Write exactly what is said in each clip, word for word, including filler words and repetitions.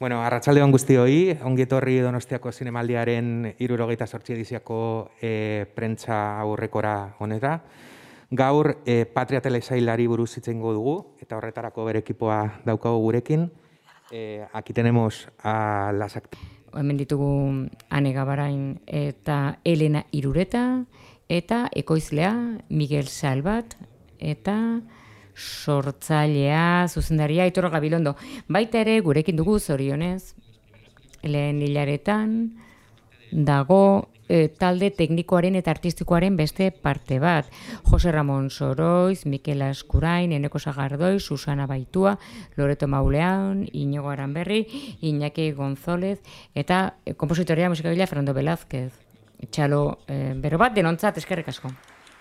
Bueno, arratsalde on guztioi, ongi etorri Donostiako Zinemaldiaren hirurogeita zortzi ediziako e, prentsa aurrekora honetara. Gaur e, Patria telesailari buruz hitz egingo dugu eta horretarako bere ekipoa daukagu gurekin. E, aquí tenemos a las actrices. Hemen ditugu Ane Gabarain eta Elena Irureta eta ekoizlea Miguel Salvat eta sortzailea, zuzendaria Aitor Gabilondo. Baita ere gurekin dugu zorionez, lehen hilaretan dago e, talde teknikoaren eta artistikoaren beste parte bat. Jose Ramon Soroiz, Mikel Askurain, Eneko Sagardoi, Susana Baitua, Loreto Maulean, Iñigo Aranberri, Iñaki González eta e, kompositoria musikagilea Fernando Velázquez. Txalo e, bero bat denontzat eskerrik asko.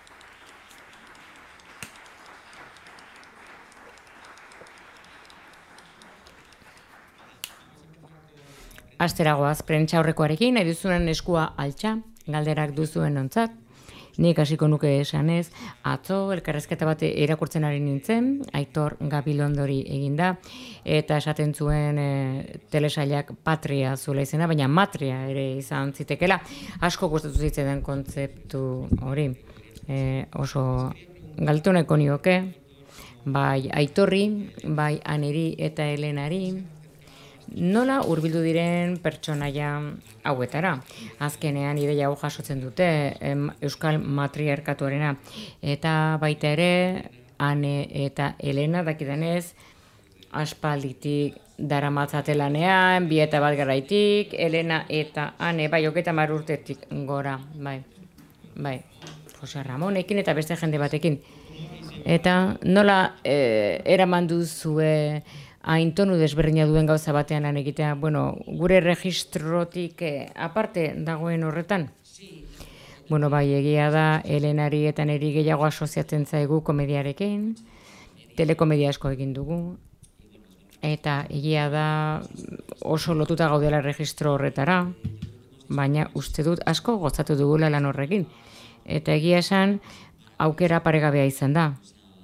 Asteragoaz prentsa aurrekoarekin, nahi duzuen eskua altxa, galderak duzuen ontzat. Nik hasiko nuke esanez, atzo elkarrezketa bat irakurtzen ari nintzen, Aitor Gabilondori eginda, eta esaten zuen e, telesailak Patria zuela izena, baina Matria ere izan zitekela. Asko gustatu zitzen den kontzeptu hori. E, oso galdetu nahiko nioke, bai Aitorri, bai Aneri eta Elenari, nola hurbildu diren pertsonaia hauetara. Azkenean ideia hau jasotzen dute em, Euskal Matriarkatuarena. Eta baita ere, Ane eta Elena dakidanez, aspalditik daramatzatelanean, bi eta bat garaitik, Elena eta Ane, bai, hogeita hamar urtetik gora, bai, bai, Jose Ramonekin eta beste jende batekin. Eta nola eh, eraman duzue hain tonu desberdina duen gauza batean lan egitea, bueno, gure registrotik eh, aparte dagoen horretan. Bueno, bai, egia da, Elenari eta neri gehiago asoziatzen zaigu komediarekin, telekomedia asko egin dugu, eta egia da oso lotuta gaudela registro horretara, baina uste dut asko gozatu dugula lan horrekin. Eta egia esan, aukera paregabea izan da.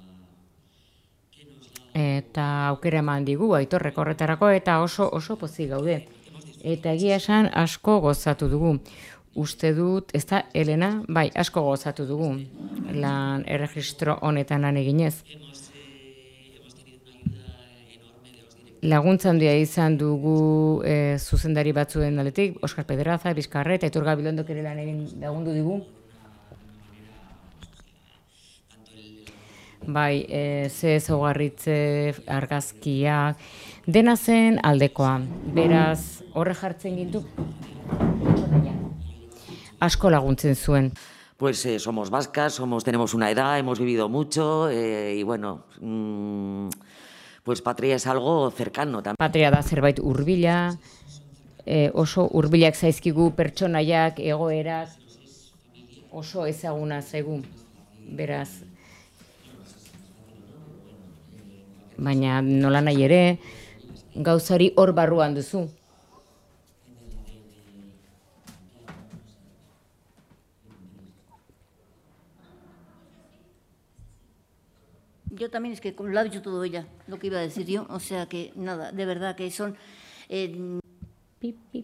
Eta aukera eman digu Aitorrek horretarako eta oso oso pozik gaude. Eta egia esan asko gozatu dugu. Uste dut, ez da Elena, bai, asko gozatu dugu lan erregistro honetan lan eginez. Laguntza handia izan dugu e, zuzendari batzuen aldetik, Oskar Pedraza, Bizkarre eta Aitor Gabilondok ere lan egin lagundu digu. Bai, e, ze ezaugarritze, argazkiak, dena zen aldekoa. Beraz, horre jartzen gintu, asko laguntzen zuen. Pues eh, somos vascas, somos, tenemos una edad, hemos vivido mucho eh, y bueno, mmm, pues Patria es algo cercano también. Patria da zerbait hurbila, e, oso hurbilak zaizkigu pertsonaiak, egoerak, oso ezaguna zaigu, beraz. Baina nola nahi ere, gauzari hor barruan duzu. Yo también, es que lo ha dicho todo ella, lo que iba a decir yo, o sea que nada, de verdad que son... Eh... Pip, pip.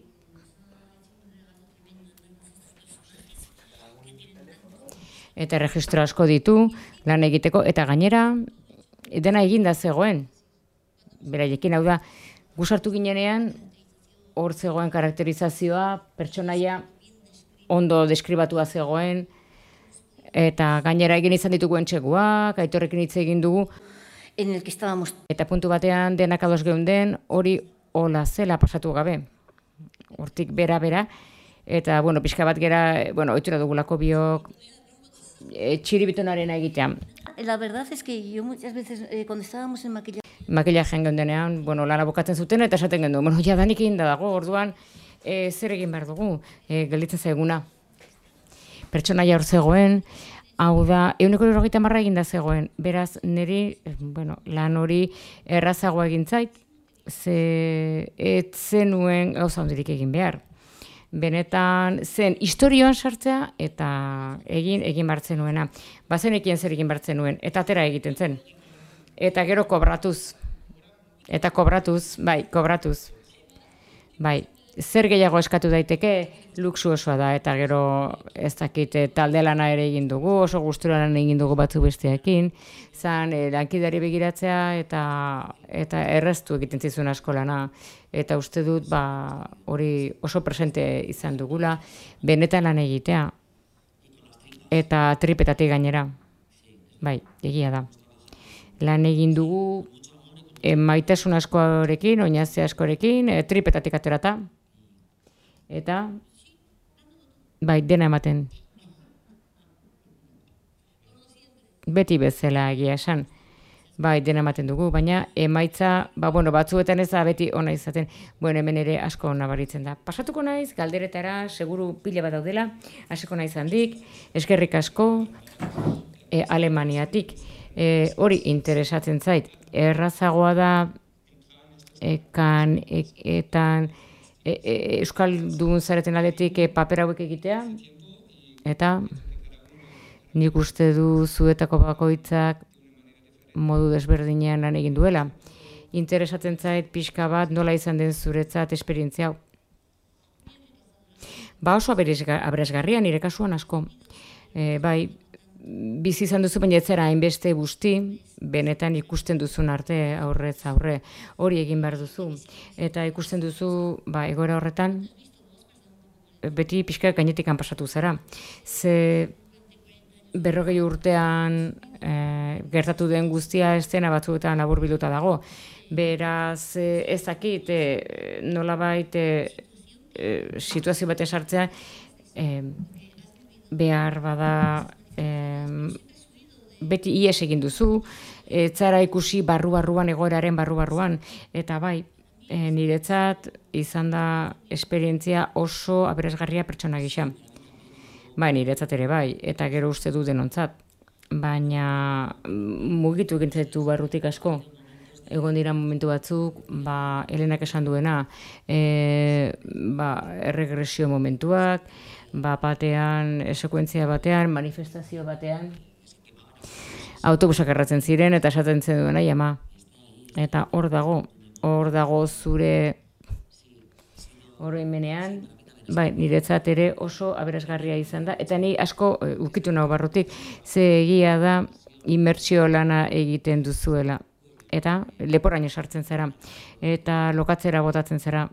Eta registro asko ditu, lan egiteko, eta gainera, dena eginda zegoen. Beraiekin hau da, gusartu ginenean, hor zegoen karakterizazioa, pertsonaia ondo deskribatua zegoen, eta gainera egin izan ditugu entxeguak, Aitorrekin hitz egin dugu. En el que estábamos. Eta puntu batean denak ados geunden, hori hola zela pasatu gabe. Hortik bera-bera, eta, bueno, pixka bat gera, bueno, oitura dugulako biok, e, txiribitonarena egitea. La verdad es que yo muchas veces, eh, cuando estábamos en maquillaje... Makillajean geundenean, bueno, lana bukatzen zuten eta esaten gendu. Bueno, jadanik egin da dago, orduan, e, zer egin behar dugu, e, gelditzen zaiguna. Pertsonaia hor zegoen, hau da, ehuneko hirurogeita hamar egin da zegoen. Beraz, niri, bueno, lan hori errazagoa egin zait, ze ez zenuen gauza hondirik egin behar. Benetan zen historioan sartzea eta egin egin bartzen nuena. Bazenekien zer egin bartzen nuen eta atera egiten zen. Eta gero kobratuz. Eta kobratuz, bai, kobratuz. bai, zer gehiago eskatu daiteke, luxuosoa da, eta gero ez dakit talde lana ere egin dugu, oso gustura lan egin dugu batzu besteekin, zan e, lankidari begiratzea eta eta erreztu egiten zizun asko lana, eta uste dut ba, hori oso presente izan dugula, benetan lan egitea, eta tripetatik gainera, bai, egia da. Lan egin dugu, e, maitasun askorekin, oinazte askorekin, e, tripetatik aterata, eta bai, dena ematen. Beti bezala egia esan. Bai, dena ematen dugu, baina emaitza, ba, bueno, batzuetan ez da beti ona izaten, bueno, hemen ere asko nabaritzen da. Pasatuko naiz, galderetara, seguru pila bat daudela, hasiko naiz handik, eskerrik asko, e, Alemaniatik. E, hori interesatzen zait, errazagoa da, ekan, e, etan, e, e, Euskaldun zareten aldetik e, paper hauek egitea, eta nik uste du zuetako bakoitzak modu desberdinean lan egin duela. Interesatzen zait pixka bat nola izan den zuretzat esperientzia hau. Ba oso aberesgarria nire kasuan asko. E, bai, bizi izan duzu baina etzera hainbeste guzti, benetan ikusten duzun arte aurrez aurre hori egin behar duzu. Eta ikusten duzu ba, egoera horretan beti pixka gainetikan pasatu zara. Ze berrogei urtean e, gertatu den guztia estena batzuetan laburbilduta dago. Beraz, e, ez dakit, e, nolabait e, e, situazio bat esartzea e, behar bada e, beti ies egin duzu, ez zara ikusi barru-barruan egoeraren barru-barruan, eta bai, e, niretzat izan da esperientzia oso aberesgarria pertsona gisa. Bai, niretzat ere bai, eta gero uste du denontzat. Baina mugitu egin zaitu barrutik asko. Egon dira momentu batzuk, ba, Helenak esan duena, e, ba, erregresio momentuak, ba, batean, sekuentzia batean, manifestazio batean, autobusak erratzen ziren, eta esaten zen duena, ama. Eta hor dago, hor dago zure oroimenean, bai, niretzat ere oso aberesgarria izan da, eta ni asko uh, ukitu nago barrutik, ze egia da inmertsio lana egiten duzuela, eta leporaino sartzen zara, eta lokatzera botatzen zara.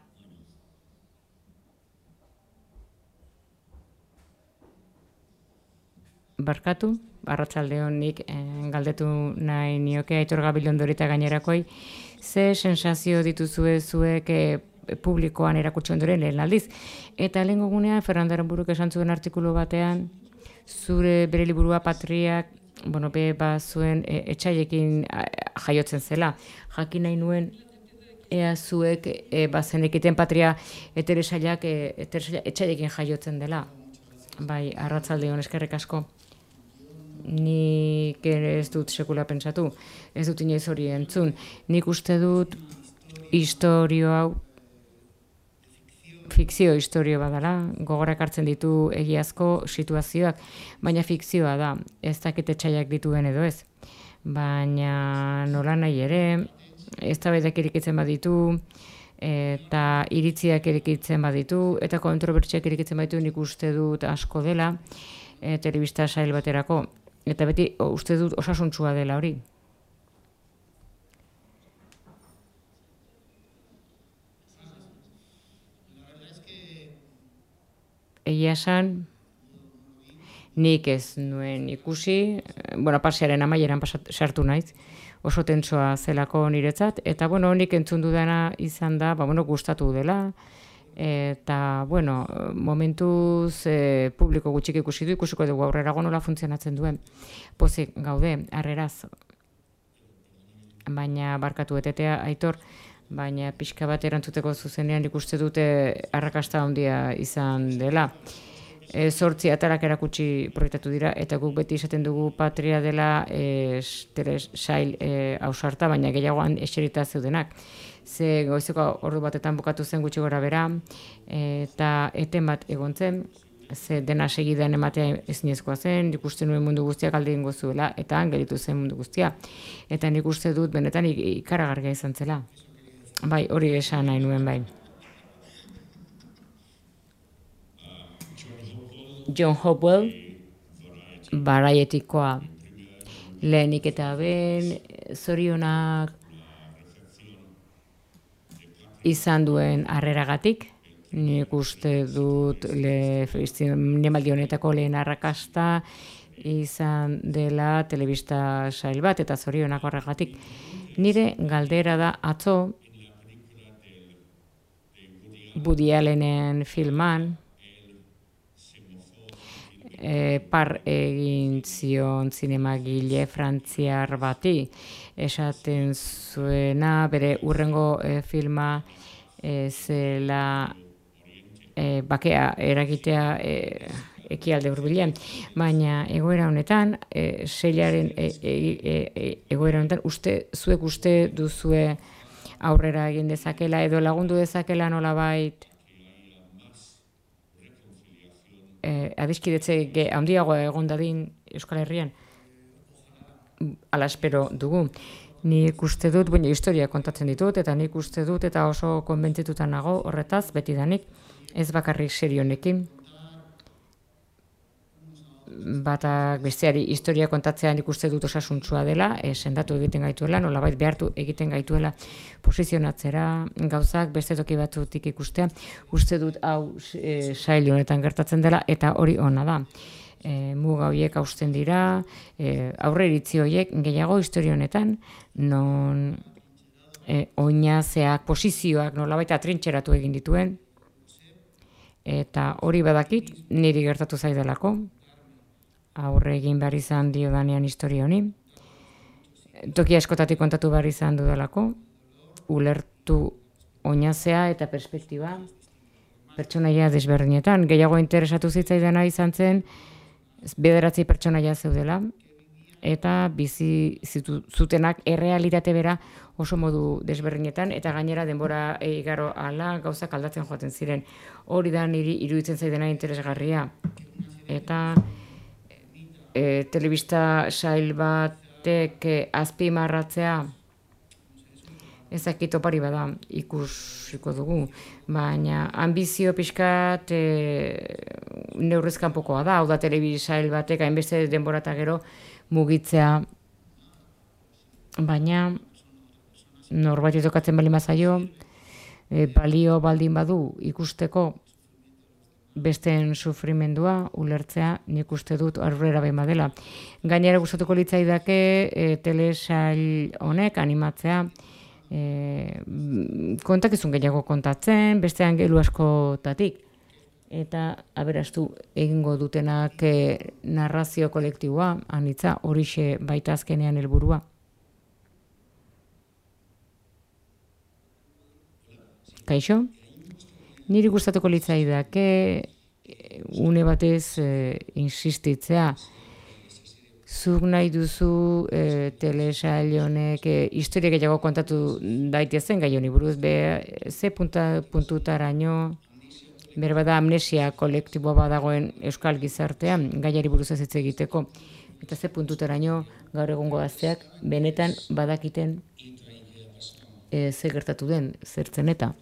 Barkatu, arratsaldeon nik eh, galdetu nahi nioke Aitor Gabilondori eta gainerakoi, ze sensazio dituzue zuek eh, publikoan erakutsi ondoren lehen aldiz. Eta lehen gunean, Fernando Aranburuk esan zuen artikulu batean, zure bere liburua Patriak, bueno, be, ba, zuen e, etxaiekin jaiotzen zela. Jakin nahi nuen, ea zuek e, bazenekiten Patria eteresaiak e, etxaiekin jaiotzen dela. Bai, arratsaldeon eskerrik asko. Nik ez dut sekula pentsatu, ez dut inoiz hori entzun. Nik uste dut historio hau, fikzio historio badala, gogorak hartzen ditu egiazko situazioak, baina fikzioa da, ez dakit etxaiak dituen edo ez. Baina nola nahi ere, eztabaidak irikitzen baditu, eta iritziak irikitzen baditu, eta kontrobertsiak irikitzen baditu nik uste dut asko dela, e, telebista sail baterako, eta beti o, uste dut osasuntsua dela hori. Egia esan, nik ez nuen ikusi, bueno, pasearen amaieran sartu naiz, oso tentsoa zelako niretzat, eta bueno, nik entzun dudana izan da, ba, bueno, gustatu dela, eta bueno, momentuz e, publiko gutxik ikusi du, ikusiko dugu aurrerago nola funtzionatzen duen. Pozik gaude, harreraz, baina barkatu etetea, Aitor, baina pixka bat erantzuteko zuzenean ikuste dute arrakasta handia izan dela. E, zortzi atalak erakutsi proiektatu dira, eta guk beti esaten dugu Patria dela e, sail e, ausarta, baina gehiagoan eserita zeudenak. Ze goizeko ordu batetan bukatu zen gutxi gora bera, eta eten bat egon zen, ze dena segidan ematea ezinezkoa zen, nik uste nuen mundu guztiak alde egingo zuela, eta han gelitu zen mundu guztia. Eta nik uste dut benetan ikaragarria izan zela. Bai, hori esan nahi nuen bai. John Hopewell, Varietikoa. Lehenik eta ben, zorionak izan duen harreragatik. Nik uste dut zinemaldi honetako lehen arrakasta izan dela telebista sail bat eta zorionak horregatik. Nire galdera da atzo Woody Allenen filman e, par egin zion zinemagile frantziar bati esaten zuena bere urrengo e, filma e, zela e, bakea eragitea e, ekialde hurbilean, baina egoera honetan, e, seilaren e, e, e, egoera honetan, uste, zuek uste duzue aurrera egin dezakela edo lagundu dezakela nolabait eh, adiskidetze handiago egon dadin Euskal Herrian. Hala espero dugu. Nik uste dut, baina historia kontatzen ditut, eta nik uste dut, eta oso konbentzituta nago horretaz, betidanik, ez bakarrik serionekin. Batak besteari historia kontatzean ikuste dut osasuntsua dela, e, sendatu egiten gaituela, nolabait behartu egiten gaituela posizionatzera gauzak beste toki batzutik ikustea. Uste dut hau e, sail honetan gertatzen dela eta hori ona da. E, muga horiek hausten dira, e, aurreiritzi horiek gehiago historia honetan, non e, oinazeak, posizioak nolabait atrintxeratu egin dituen, eta hori badakit niri gertatu zaidelako. Aurre egin behar izan dio danean historia honi. Toki askotatik kontatu behar izan dudalako, ulertu oinazea eta perspektiba pertsonaia desberdinetan. Gehiago interesatu zitzaidana izan zen, bederatzi pertsonaia zeudela, eta bizi zutenak errealitate bera oso modu desberdinetan, eta gainera denbora igaro ala gauzak aldatzen joaten ziren. Hori da niri iruditzen zaidana interesgarria. Eta E, telebista sail batek e, azpimarratzea ezakit opari bada ikusiko dugu, baina ambizio pixkat e, neurrezkan pokoa da, hau da telebista sail batek hainbeste denbora eta gero mugitzea, baina norbait tokatzen bali mazaio, e, balio baldin badu ikusteko besteen sufrimendua ulertzea nik uste dut aurrera behin badela. Gainera gustatuko litzaidake e, telesail honek animatzea e, kontakizun gehiago kontatzen, beste angelu askotatik. Eta aberastu egingo dutenak e, narrazio kolektiboa, anitza horixe baita azkenean helburua. Kaixo? Niri gustatuko litzaidake une batez e, insistitzea. Zuk nahi duzu e, telesail honek e, historia gehiago kontatu daitezen gai honi buruz, be, ze punta, puntutaraino berbada amnesia kolektiboa badagoen euskal gizartean gaiari buruz ez hitz egiteko. Eta ze puntutaraino gaur egungo gazteak benetan badakiten e, ze gertatu den, zertzen eta.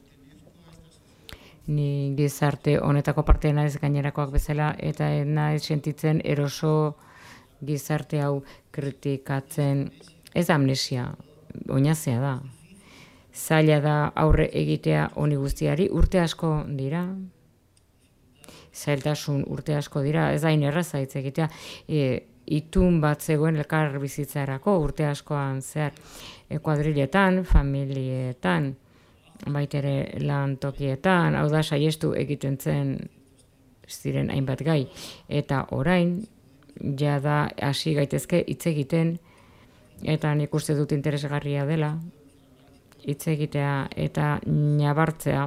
Ni gizarte honetako parte naiz gainerakoak bezala eta naiz sentitzen eroso gizarte hau kritikatzen. Ez amnesia, oinazea da. Zaila da aurre egitea honi guztiari, urte asko dira. Zailtasun urte asko dira, ez hain erraza hitz egitea. E, itun bat zegoen elkar bizitzarako urte askoan zehar e, kuadriletan, familietan, baitere lan tokietan, hau da saiestu egiten zen ziren hainbat gai. Eta orain, ja da hasi gaitezke hitz egiten, eta nik uste dut interesgarria dela, hitz egitea eta nabartzea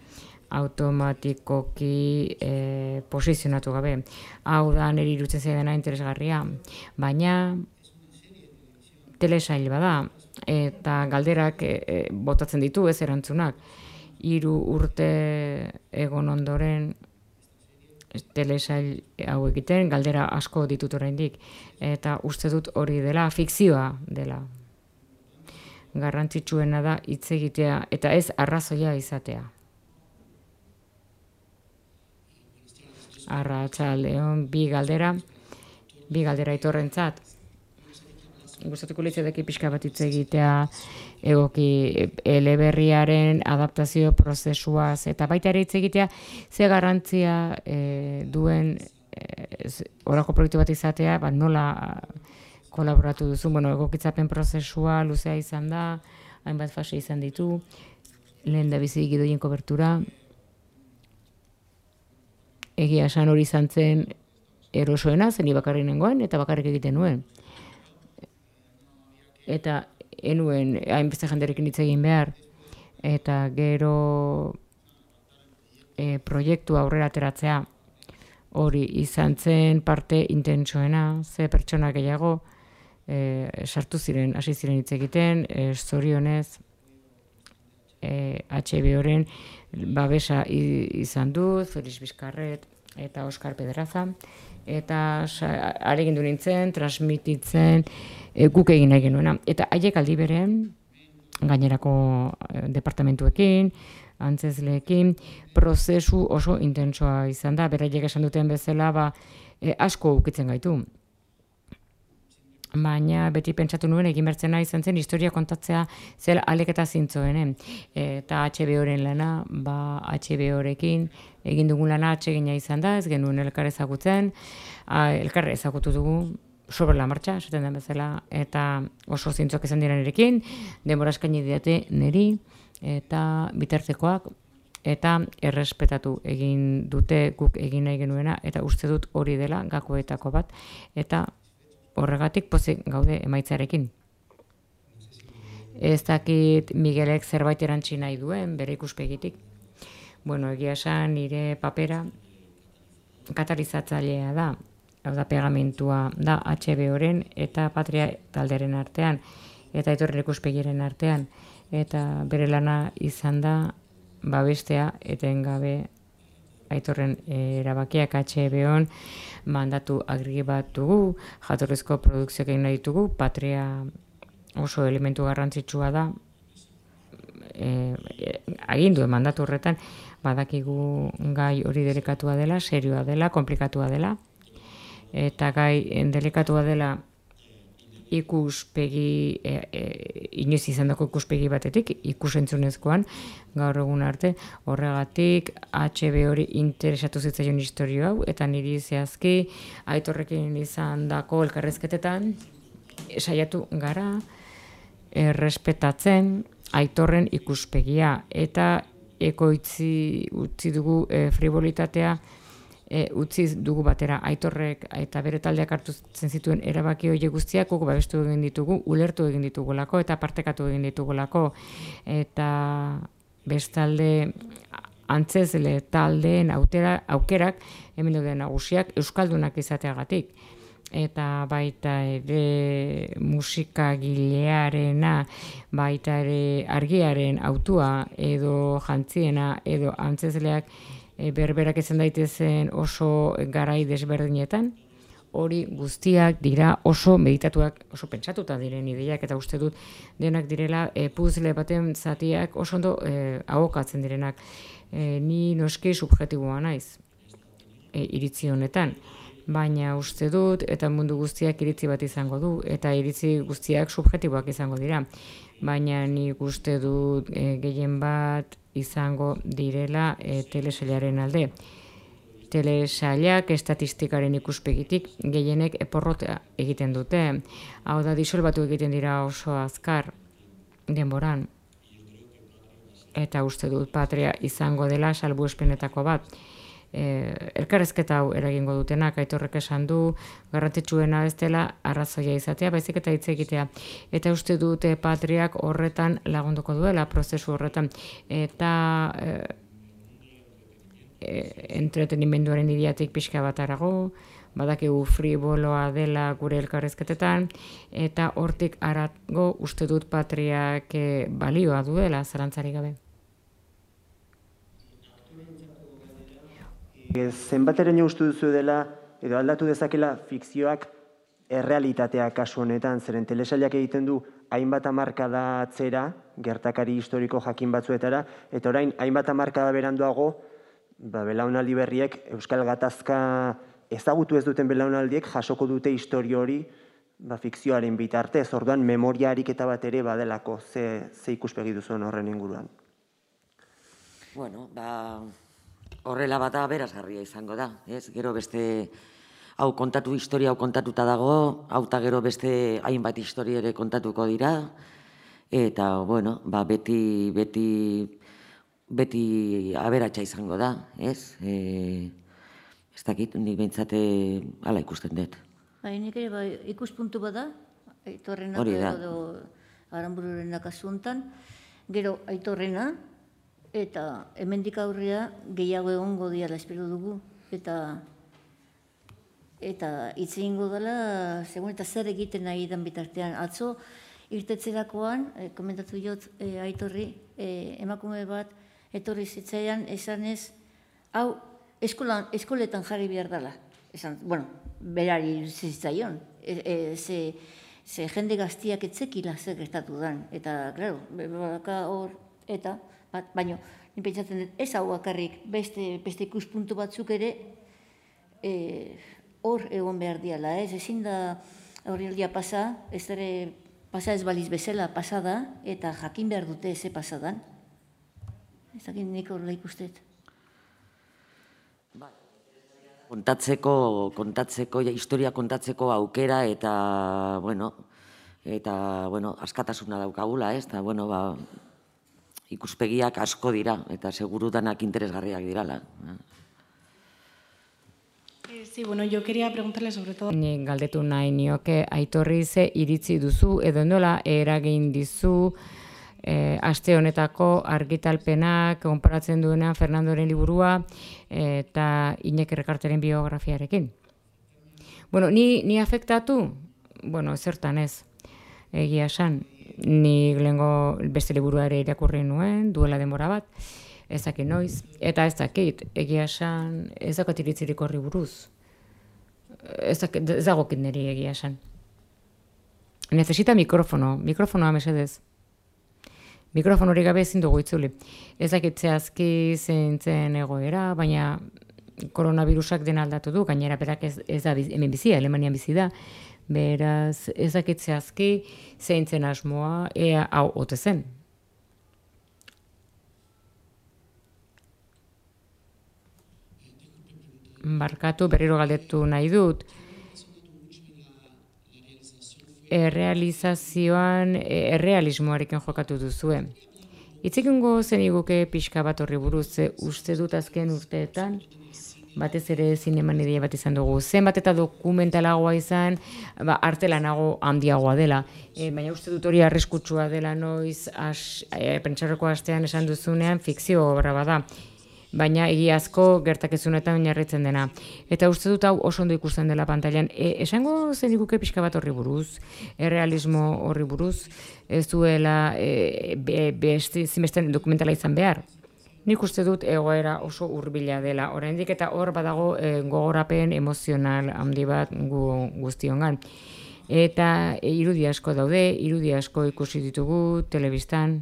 automatikoki e, posizionatu gabe. Hau da niri iruditzen zaidana interesgarria, baina telesail bada, eta galderak e, e, botatzen ditu ez erantzunak. Hiru urte egon ondoren telesail hau egiten, galdera asko ditut oraindik, eta uste dut hori dela, fikzioa dela. Garrantzitsuena da hitz egitea eta ez arrazoia izatea. arratsaldeon, bi galdera, bi galdera Aitorrentzat. Gustatuko litzaidake pixka bat hitz egitea egoki eleberriaren adaptazio prozesuaz, eta baita ere hitz egitea ze garrantzia e, duen e, horako proiektu bat izatea, ba, nola kolaboratu duzu, bueno, egokitzapen prozesua luzea izan da, hainbat fase izan ditu, lehen da bizi gidoien kobertura, egia esan hori izan zen erosoena, zeni bakarrik nengoen, eta bakarrik egiten nuen. Eta enuen hainbeste jenderekin hitz egin behar, eta gero e, proiektu aurrera ateratzea hori izan zen parte intentsoena, ze pertsona gehiago e, sartu ziren, hasi ziren hitz egiten, e, zorionez e, H B O-ren babesa izan dut, Felix Bizkarret eta Oskar Pedraza, eta aregindu nintzen, transmititzen, e, guk egin nahi genuena. Eta haiek aldi berean, gainerako e, departamentuekin, antzezleekin, prozesu oso intentsoa izan da, beraiek esan duten bezala, ba, e, asko ukitzen gaitu. Baina beti pentsatu nuen egin bertzena izan zen historia kontatzea zela aleketa zintzoenen. Eta H B O-ren lana, ba H B O-rekin egin dugun lana atsegina izan da, ez genuen elkar ezagutzen, elkar ezagutu dugu sobre la marcha, esaten den bezala, eta oso zintzok izan dira nirekin, denbora eskaini didate niri, eta bitartekoak, eta errespetatu egin dute guk egin nahi genuena, eta uste dut hori dela gakoetako bat, eta horregatik pozik gaude emaitzarekin. Ez dakit Miguelek zerbait erantzi nahi duen, bere ikuspegitik. Bueno, egia esan nire papera katalizatzailea da, hau da pegamentua da H B O-ren eta Patria talderen artean, eta Aitorren ikuspegiren artean, eta bere lana izan da babestea etengabe Aitorren erabakiak H B O-n mandatu agri bat dugu, jatorrizko produkzioak egin nahi ditugu, Patria oso elementu garrantzitsua da, e, aginduen mandatu horretan, badakigu gai hori delikatua dela, serioa dela, komplikatua dela, eta gai delikatua dela ikuspegi, e, e, inoiz izan dako ikuspegi batetik, ikusentzunezkoan, gaur egun arte, horregatik H B hori interesatu zitzaion historio hau, eta niri zehazki Aitorrekin izan dako elkarrezketetan, saiatu gara, errespetatzen Aitorren ikuspegia, eta ekoitzi utzi dugu e, frivolitatea, E, utzi dugu batera Aitorrek eta bere taldeak hartu zituen erabaki horiek guztiak guk babestu egin ditugu, ulertu egin ditugulako eta partekatu egin ditugulako, eta bestalde antzezle taldeen autera, aukerak hemen dauden nagusiak euskaldunak izateagatik, eta baita ere musikagilearena, baita ere argiaren autua edo jantziena edo antzezleak berberak izan daitezen oso garai desberdinetan, hori guztiak dira oso meditatuak, oso pentsatuta diren ideiak, eta uste dut denak direla e, puzle baten zatiak oso ondo e, ahokatzen direnak. E, ni noski subjektiboa naiz e, iritzi honetan, baina uste dut eta mundu guztiak iritzi bat izango du, eta iritzi guztiak subjektiboak izango dira, baina nik uste dut e, gehien bat izango direla e, telesailaren alde. Telesailak estatistikaren ikuspegitik gehienek eporrotea egiten dute. Hau da, disolbatu egiten dira oso azkar denboran. Eta uste dut Patria izango dela salbuespenetako bat. E, elkarrezketa hau eragingo dutenak, Aitorrek esan du, garrantzitsuena ez dela arrazoia izatea, baizik eta hitz egitea. Eta uste dute Patriak horretan lagunduko duela, prozesu horretan. Eta e, e, entretenimenduaren ideatik pixka bat arago, badakigu friboloa dela gure elkarrezketetan, eta hortik harago uste dut Patriak e, balioa duela, zalantzarik gabe. Zenbateraino uste duzu dela, edo aldatu dezakela fikzioak errealitatea kasu honetan, zeren telesailak egiten du hainbat hamarkada atzera, gertakari historiko jakin batzuetara, eta orain hainbat hamarkada beranduago, ba, belaunaldi berriek Euskal Gatazka ezagutu ez duten belaunaldiek jasoko dute historia hori ba, fikzioaren bitartez, orduan memoria ariketa bat ere badelako, ze, ze ikuspegi duzuen horren inguruan. Bueno, ba, horrela bata berazgarria izango da, ez? Gero beste, hau kontatu historia hau kontatuta dago, hau eta gero beste hainbat historia ere kontatuko dira, eta, bueno, ba, beti, beti, beti aberatsa izango da, ez? E, ez dakit, nik behintzate hala ikusten dut. Bai, nik ere, bai, ikuspuntu bada, Aitorrena Hori da. edo Aranbururena kasu hontan, gero Aitorrena, eta hemendik aurrea gehiago egongo diala espero dugu, eta eta hitz egingo dela, segun eta zer egiten nahi dan bitartean. Atzo, irtetzerakoan, eh, komentatu jot eh, Aitorri, eh, emakume bat, etorri zitzaian, esanez, hau eskolan, eskoletan jarri behar dela. Esan, bueno, berari zitzaion, e, e, ze, ze jende gaztiak etzekila zer gertatu dan. Eta, klaro, baka hor, eta, bat, baino, ni pentsatzen dut, ez hau bakarrik, beste, beste ikuspuntu batzuk ere, e, hor egon behar diala, ez? Ezin da horreldia pasa, ez ere pasa ez baliz bezala pasada, eta jakin behar dute ze pasadan. Ez dakit nik horrela ikustet. Kontatzeko, kontatzeko, ja, historia kontatzeko aukera eta, bueno, eta, bueno, askatasuna daukagula, ez? Eta, bueno, ba, ikuspegiak asko dira, eta seguru danak interesgarriak dirala. Eh, sí, bueno, yo quería preguntarle sobre todo... Ni galdetu nahi nioke Aitorri ze iritzi duzu, edo nola eragin dizu, E, aste honetako argitalpenak konparatzen duena Fernandoren liburua eta Iñaki Rekarteren biografiarekin. Bueno, ni, ni afektatu? Bueno, zertan ez. Egia esan, ni lehengo beste liburua ere irakurri nuen, duela denbora bat, ez dakit noiz, eta ez dakit, egia esan, ez dakit iritzirik horri buruz. Ez dakit, ez dagokit niri egia esan. Necesita mikrofono, mikrofonoa mesedez. Mikrofon hori gabe ezin dugu itzuli. Ez dakit zehazki zentzen egoera, baina koronavirusak dena aldatu du, gainera berak ez, ez da hemen bizia, Alemanian bizi da. Beraz, ez dakit zehazki zeintzen asmoa, ea hau ote zen. Barkatu, berriro galdetu nahi dut. Errealizazioan, errealismoarekin jokatu duzue. Itzekingo zen iguke pixka bat horri buruz, ze uste dut azken urteetan, batez ere zineman ideia bat izan dugu. Zenbat eta dokumentalagoa izan, ba, artelanago handiagoa dela. E, baina uste dut hori arriskutsua dela noiz, as, e, pentsarroko astean esan duzunean, fikzio obra bada. Baina egiazko gertakizunetan oinarritzen dena. Eta uste dut hau oso ondo ikusten dela pantailan. E, esango zen iguke pixka bat horri buruz, errealismo horri buruz, ez duela e, be, beste zinbesten dokumentala izan behar. Nik uste dut egoera oso hurbila dela. Oraindik eta hor badago e, gogorapen emozional handi bat gu, guztiongan. Eta e, irudi asko daude, irudi asko ikusi ditugu telebistan,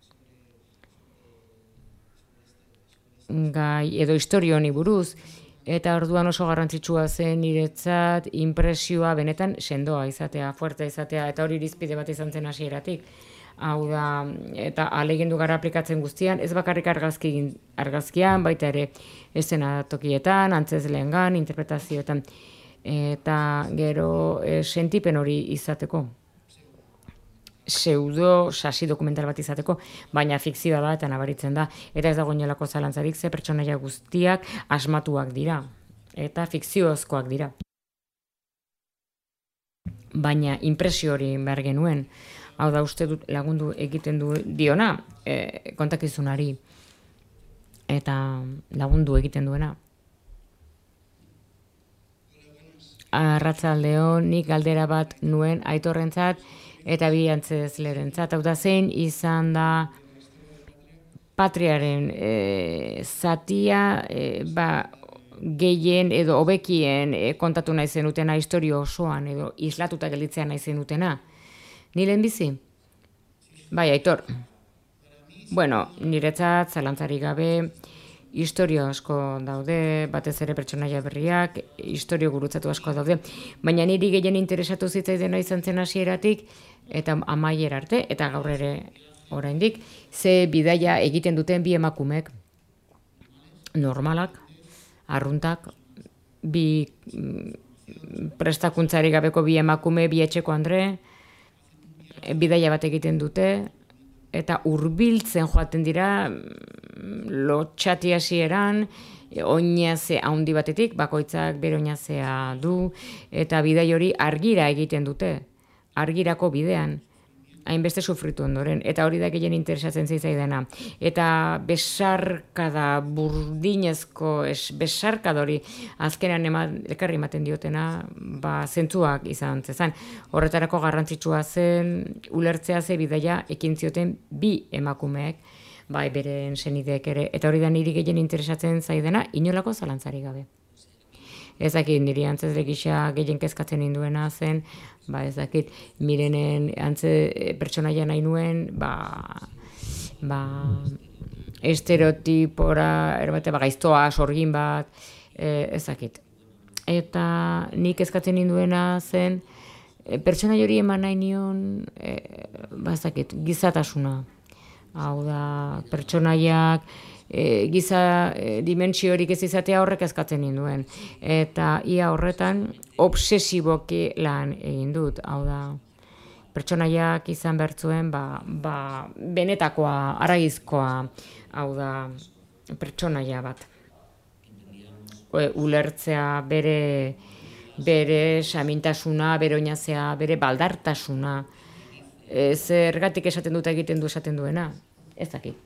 gai edo historio honi buruz, eta orduan oso garrantzitsua zen niretzat impresioa benetan sendoa izatea, fuerte izatea, eta hori irizpide bat izan zen hasieratik. Hau da, eta ahalegindu gara aplikatzen guztian, ez bakarrik argazki, argazkian, baita ere eszenatokietan, antzezleengan, interpretazioetan, eta gero e, sentipen hori izateko. Pseudo sasi dokumental bat izateko, baina fikzioa da eta nabaritzen da. Eta ez dago inolako zalantzarik, ze pertsonaia guztiak asmatuak dira. Eta fikziozkoak dira. Baina impresio hori behar genuen. Hau da uste dut lagundu egiten du diona, e, kontakizunari. Eta lagundu egiten duena. Arratsaldeon, nik galdera bat nuen Aitorrentzat, eta bi antzezlerentzat. Hau da zein izan da patriaren e, zatia e, ba, gehien edo hobekien e, kontatu nahi zenutena historio osoan edo islatuta gelditzea nahi zenutena. Ni lehenbizi? Bai, Aitor. Bueno, niretzat zalantzarik gabe Historio asko daude, batez ere pertsonaia berriak, historio gurutzatu asko daude, baina niri gehien interesatu zitzaidena izan zen hasieratik eta amaiera arte, eta gaur ere oraindik, ze bidaia egiten duten bi emakumek, normalak, arruntak, bi prestakuntzari gabeko bi emakume, bi etxeko andre, bidaia bat egiten dute, eta hurbiltzen joaten dira lotxati hasieran, oinaze handi batetik, bakoitzak bere oinazea du, eta bidai hori argira egiten dute, argirako bidean, hainbeste sufritu ondoren, eta hori da gehien interesatzen zitzaidana. Eta besarkada burdinezko, es, besarkada hori azkenean ema, elkarri ematen diotena, ba, zentzuak izan zezan. Horretarako garrantzitsua zen, ulertzea ze bidaia ekin zioten bi emakumeek, bai beren senideek ere, eta hori da niri gehien interesatzen zaidana, inolako zalantzari gabe. Ez dakit, niri antzezle gisa gehien kezkatzen ninduena zen, ba ez dakit, Mirenen antze pertsonaia nahi nuen, ba, ba, estereotipora, erbate, ba, gaiztoa, sorgin bat, e, ez dakit. Eta nik kezkatzen ninduena zen, e, pertsonaia hori eman nahi nion, e, ba ez dakit, gizatasuna. Hau da, pertsonaiak, E, giza e, dimentsiorik ez izatea horrek eskatzen ninduen. Eta ia horretan obsesiboki lan egin dut. Hau da, pertsonaiak izan bertzuen, ba, ba, benetakoa, aragizkoa, hau da, pertsonaia bat. E, ulertzea bere, bere samintasuna, bere oinazea, bere baldartasuna. E, zergatik esaten dut egiten du esaten duena? Ez dakit.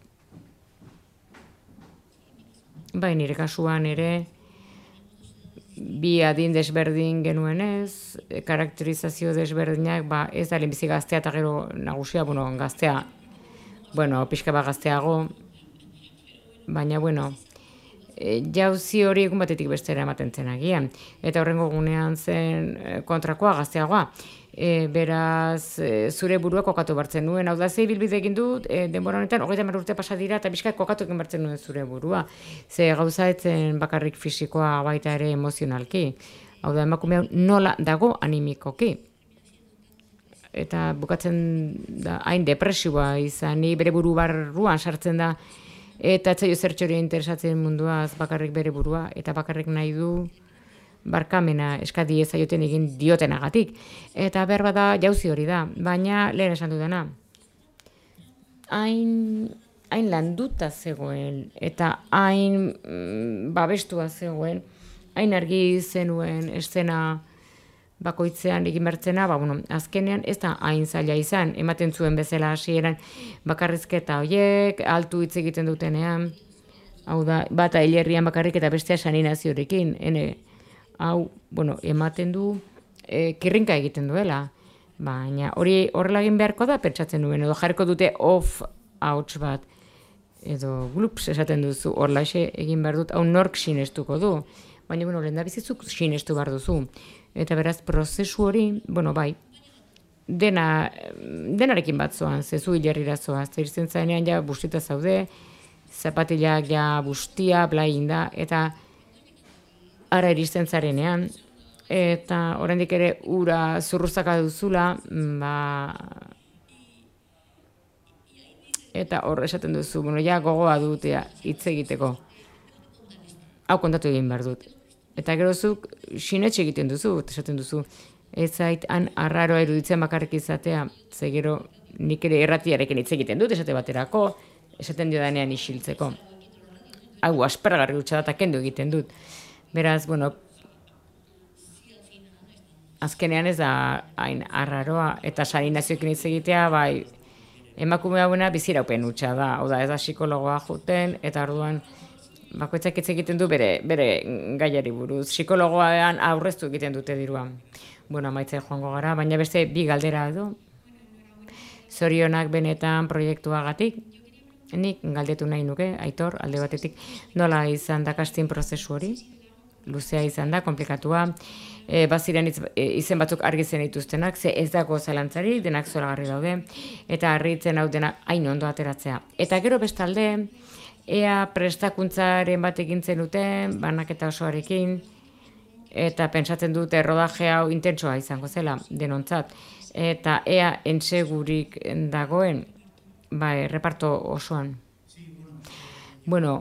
Bai, nire kasuan ere, bi adin desberdin genuenez, karakterizazio desberdinak, ba, ez da lehenbizi gaztea eta gero nagusia, bueno, gaztea, bueno, pixka bat gazteago, baina, bueno, e, jauzi hori egun batetik bestera ematen zen agian, eta horrengo gunean zen kontrakoa gazteagoa. E, beraz, e, zure burua kokatu bartzen nuen. Hau da, ze bilbide egin dut, e, denbora honetan, hogeita hamar urte pasa dira, eta bizkat kokatu egin bartzen nuen zure burua. Ze gauza etzen bakarrik fisikoa baita ere emozionalki. Hau da, emakume hau nola dago animikoki. Eta bukatzen da, hain depresiboa izan, ni bere buru barruan sartzen da, eta etzaio zertxori interesatzen munduaz bakarrik bere burua, eta bakarrik nahi du, barkamena eskadi ezaioten egin diotenagatik. Eta berba da, jauzi hori da, baina lehen esan dudana. Hain, hain landuta zegoen, eta hain mm, babestua zegoen, hain argi zenuen eszena bakoitzean egin bertzena, ba, bueno, azkenean ez da hain zaila izan, ematen zuen bezala hasieran bakarrizketa horiek, altu hitz egiten dutenean, hau da, bata hilerrian bakarrik eta bestea saninaziorekin, ene, hau, bueno, ematen du, e, kirrinka egiten duela. Baina hori horrela egin beharko da, pentsatzen duen, edo jarriko dute off hauts bat, edo glups esaten duzu, horlaxe egin behar dut, hau nork sinestuko du. Baina, bueno, lehen da bizitzuk sinestu behar duzu. Eta beraz, prozesu hori, bueno, bai, dena, denarekin bat zoan, zezu hilerrira zoa, zirtzen zainean ja bustita zaude, zapatilak ja bustia, blain da, eta ara iristen zarenean, eta oraindik ere ura zurruzaka duzula, ba, eta hor esaten duzu, bueno, ja gogoa dutea hitz egiteko. Hau kontatu egin behar dut. Eta gerozuk sinetxe egiten duzu, esaten duzu, ez zait han arraroa iruditzen bakarrik izatea, ze gero nik ere erratiarekin hitz egiten dut, esate baterako, esaten dio danean isiltzeko. Hau aspergarri hutsa da, kendu egiten dut. Beraz, bueno, azkenean ez da hain arraroa, eta saninazioekin hitz egitea, bai, emakume hauena biziraupen hutsa da, hau da, ez da psikologoa juten, eta orduan bakoitzak hitz egiten du bere, bere gaiari buruz. Psikologoan aurreztu egiten dute dirua. Bueno, amaitzen joango gara, baina beste bi galdera edo. Zorionak benetan proiektuagatik, nik galdetu nahi nuke, Aitor, alde batetik, nola izan da casting prozesu hori? Luzea izan da, komplikatua, e, baziren itz, e, izen batzuk argi zen dituztenak, ze ez dago zalantzari, denak zoragarri daude, eta harritzen hau dena hain ondo ateratzea. Eta gero bestalde, ea prestakuntzaren bat egin zenuten, banaketa osoarekin, eta pentsatzen dute rodaje hau intentsoa izango zela denontzat. Eta ea entsegurik dagoen, bai, reparto osoan. Bueno,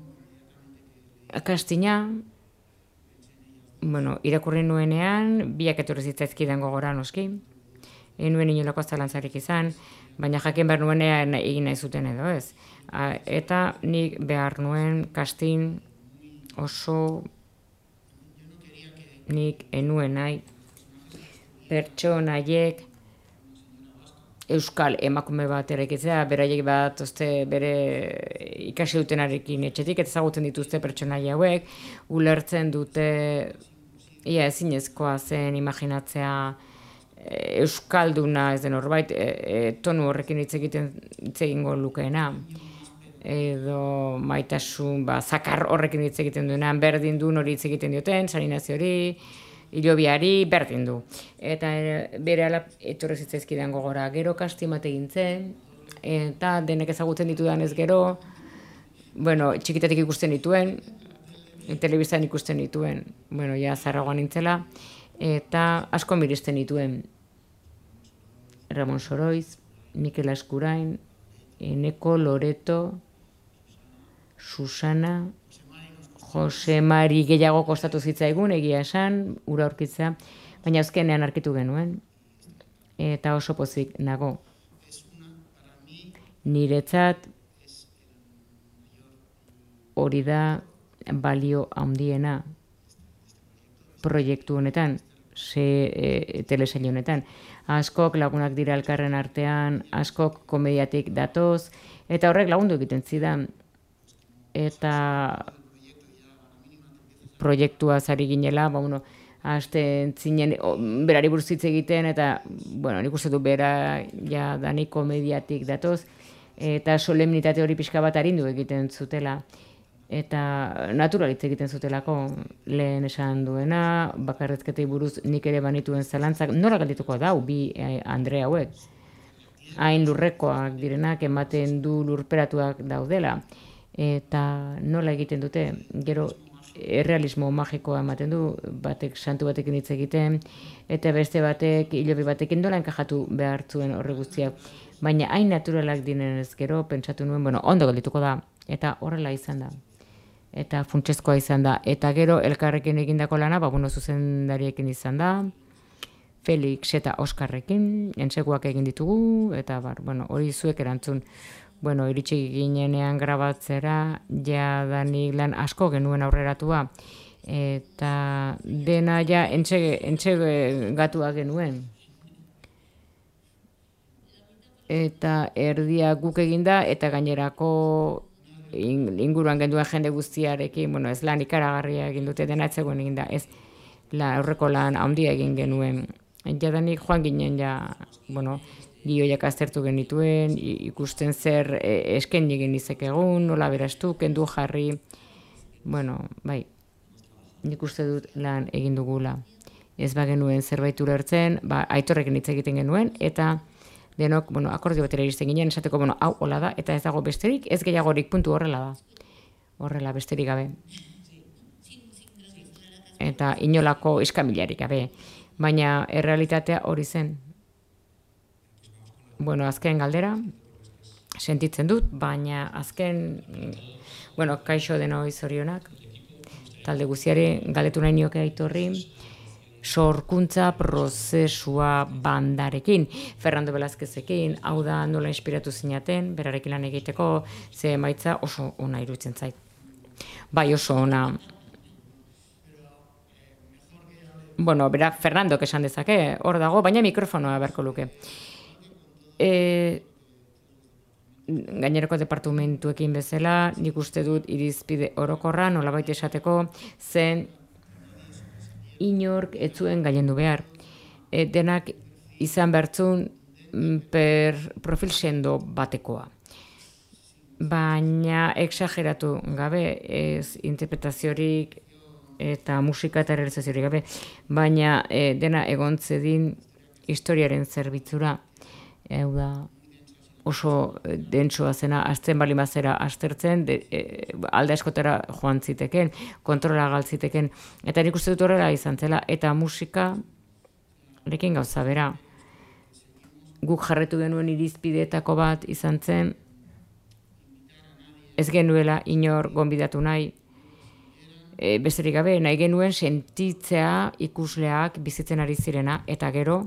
kastina, bueno, irakurri nuenean, biak etorri zitzaizkidan gogora noski, enuen inolako zalantzarik izan, baina jakin behar nuenean egin nahi zuten edo ez. Eta nik behar nuen kastin oso nik enuen nahi pertsonaiek euskal emakume bat eraikitzea, beraiek bat oste bere ikasi dutenarekin etxetik, eta ezagutzen dituzte pertsonaia hauek, ulertzen dute ia ezinezkoa zen imaginatzea euskalduna ez den horbait, e, e, tonu horrekin hitz egiten hitz egingo lukeena. Edo maitasun, ba, zakar horrekin hitz egiten duenan, berdin du nori hitz egiten dioten, Sarinaziori, Ilobiari, berdin du. Eta e, bere ala etorri zitzaizkidan gogora, gero kastimat egin zen, eta denek ezagutzen ditudan ez gero, bueno, txikitatik ikusten dituen, telebistan ikusten dituen, bueno, ja zarragoan nintzela, eta asko miristen dituen. Ramon Soroiz, Mikel Askurain, Eneko Loreto, Susana, Jose Mari gehiago kostatu zitzaigun, egia esan, ura aurkitzea, baina azkenean arkitu genuen, eta oso pozik nago. Niretzat hori da balio handiena proiektu honetan, ze e, telesail honetan. Askok lagunak dira elkarren artean, askok komediatik datoz, eta horrek lagundu egiten zidan. Eta proiektua zari ginela, ba, bueno, hasten zinen, berari buruz hitz egiten, eta, bueno, nik uste du bera ja dani komediatik datoz, eta solemnitate hori pixka bat arindu egiten zutela. Eta naturalitz egiten zutelako lehen esan duena, bakarrezketei buruz nik ere banituen zalantzak, nola galdituko dau bi eh, Andre hauek. Hain lurrekoak direnak ematen du lurperatuak daudela. Eta nola egiten dute, gero errealismo magikoa ematen du, batek santu batekin hitz egiten, eta beste batek, hilobi batekin dola enkajatu behar zuen horre guztiak. Baina hain naturalak dinenez gero, pentsatu nuen, bueno, ondo galdituko da, eta horrela izan da. Eta funtsezkoa izan da. Eta gero elkarrekin egindako lana, ba, bueno, zuzendariekin izan da, Felix eta Oskarrekin, entseguak egin ditugu, eta bar, bueno, hori zuek erantzun, bueno, iritsi ginenean grabatzera, ja danik lan asko genuen aurreratua, eta dena ja entxege gatua genuen. Eta erdia guk eginda, eta gainerako inguruan genduen jende guztiarekin, bueno, ez lan ikaragarria egin dute dena etzegoen egin da, ez la, aurreko lan handia egin genuen. Jadanik joan ginen, ja, bueno, gioiak aztertu genituen, ikusten zer e, esken egin izekegun, nola berastu, kendu jarri, bueno, bai, nik uste dut lan egin dugula. Ez ba genuen zerbait ulertzen, ba, Aitorrekin hitz egiten genuen, eta denok, bueno, akordio batera iristen ginen, esateko, bueno, hau hola da, eta ez dago besterik, ez gehiagorik puntu horrela da. Horrela besterik gabe. Eta inolako iskamilarik gabe. Baina errealitatea hori zen. Bueno, azken galdera, sentitzen dut, baina azken, bueno, kaixo denoi zorionak, talde guztiari galdetu nahi nioke Aitorri, sorkuntza prozesua bandarekin, Fernando Velázquezekin, hau da nola inspiratu zinaten, berarekin lan egiteko, ze emaitza oso ona iruditzen zait. Bai, oso ona. Bueno, bera, Fernandok esan dezake, hor dago, baina mikrofonoa beharko luke. E, gainerako departamentuekin bezala, nik uste dut irizpide orokorra, nolabait esateko, zen inork ez zuen gailendu behar. E, denak izan bertzun per profil sendo batekoa. Baina exageratu gabe, ez interpretaziorik eta musika eta realizaziorik gabe, baina e, dena egon zedin historiaren zerbitzura. Hau da, oso dentsoa zena, azten bali mazera aztertzen, de, e, alde askotera joan ziteken, kontrola galtziteken, eta nik uste dut horrela izan zela, eta musika, lekin gauza bera, guk jarretu genuen irizpideetako bat izan zen, ez genuela inor gonbidatu nahi, e, besterik gabe, nahi genuen sentitzea ikusleak bizitzen ari zirena, eta gero,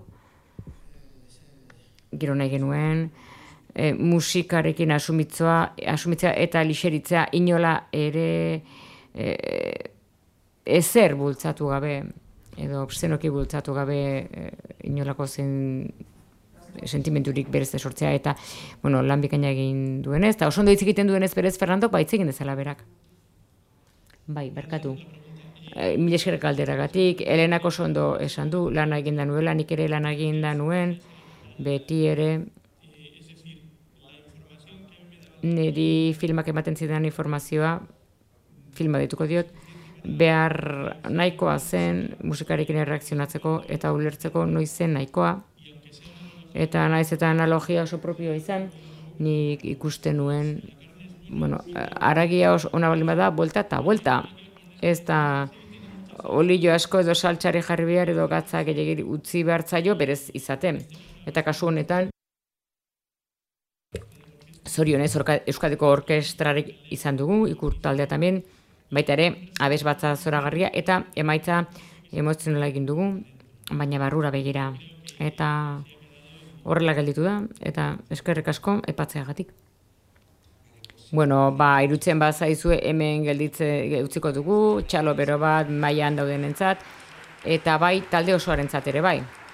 gero nahi genuen, e, musikarekin asumitzoa, asumitzea eta lixeritzea inola ere e, ezer bultzatu gabe, edo zenoki bultzatu gabe e, inolako zen sentimenturik berez sortzea, eta bueno, lan bikaina egin duenez, eta oso ondo hitz egiten duenez berez Fernandok, ba hitz egin dezala berak. Bai, berkatu. E, mila esker galderagatik, Elenak oso ondo esan du, lan egin da nuela, nik ere lan egin da nuen, beti ere niri filmak ematen zidan informazioa, filma dituko diot, behar nahikoa zen musikarekin erreakzionatzeko eta ulertzeko noiz zen nahikoa. Eta naiz eta analogia oso propioa izan, nik ikusten nuen, bueno, haragia oso ona baldin bada, buelta eta buelta. Ez da olio asko edo saltxare jarri behar edo gatza gehiagiri utzi behar zaio berez izaten. Eta kasu honetan, zorionez Euskadiko orkestrarik izan dugu, ikur taldea tamen, baita ere, abes batza zoragarria, eta emaitza emozionala egin dugu, baina barrura begira. Eta horrela gelditu da, eta eskerrik asko epatzeagatik. Bueno, ba, irutzen bat zaizue hemen gelditze utziko dugu, txalo bero bat mailan daudenentzat, eta bai talde osoarentzat ere bai.